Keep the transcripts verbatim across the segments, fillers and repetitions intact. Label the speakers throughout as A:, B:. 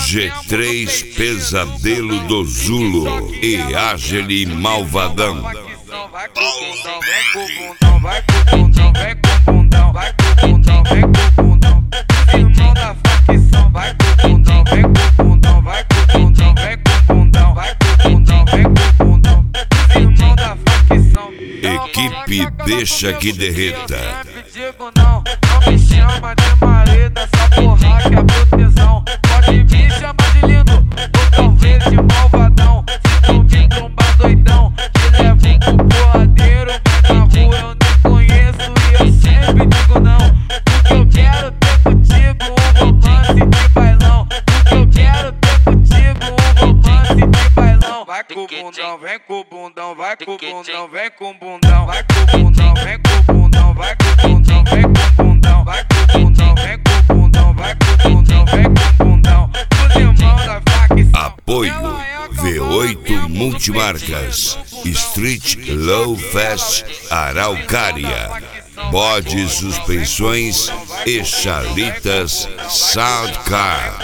A: G três Pesadelo do Zulo e Ágile Malvadão.
B: Vai com o bundão, vem com o bundão, vai com o bundão, vem com o bundão, vai com o bundão, vem com o bundão. Irmão da facção, vai com o bundão, vem com o bundão, vai com o bundão, vem com o bundão, vai com o bundão, vem com o bundão. Irmão da facção.
A: Equipe Deixa Que Derreta.
B: Digo não, não me chama de marido, essa porra que é proteção. Pode me chamar de lindo, ou talvez de malvadão. Se tu me trombar doidão, te levo pro porradeiro. Mas na rua eu nem conheço e eu sempre digo não. Porque eu quero ter contigo um romance de bailão. Porque eu quero ter contigo um romance de bailão. Vai com o bundão, vem com o bundão, vai com o bundão, vem com o bundão, vai com o bundão, vem com o bundão, vai com o bundão, vem com o bundão, vai com o bundão, vem com o bundão, vai com o bundão, vem com o bundão. Os irmãos da facção.
A: Apoio V oito Multimarcas, Street Low Fast Araucária, Bode Suspensões e Chalitas Soundcar.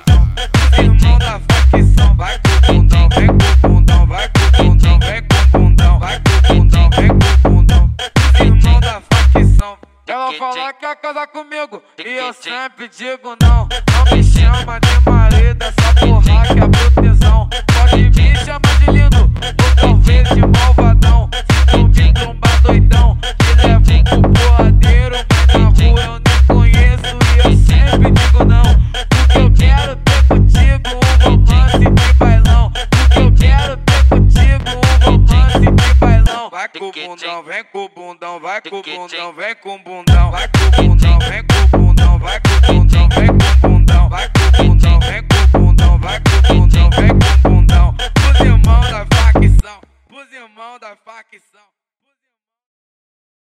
B: Irmão da facção, vai com o bundão, vem com o bundão, vai com o bundão, vem com o bundão, vai com o bundão, vem com o bundão. Irmão da facção. Ela fala que quer casar comigo e eu sempre digo não. Não me chama de marido, essa porra que é proteção. Pode me chamar de lindo, ou talvez de malvadão. Se tu me trombar doidão, te levo pro porradeiro. Mas na rua eu nem conheço e eu sempre digo não. Porque eu quero ter contigo um romance de bailão. Porque eu quero ter contigo um romance de bailão. Vai com o bundão, vem com o bundão, vai com o bundão, vem com o bundão, vai com o bundão, vem com o bundão, vai com o bundão, vem com o bundão, vai com o bundão, vem com o bundão, vai com o bundão, vem com o bundão. Os irmãos da facção, os irmãos da facção.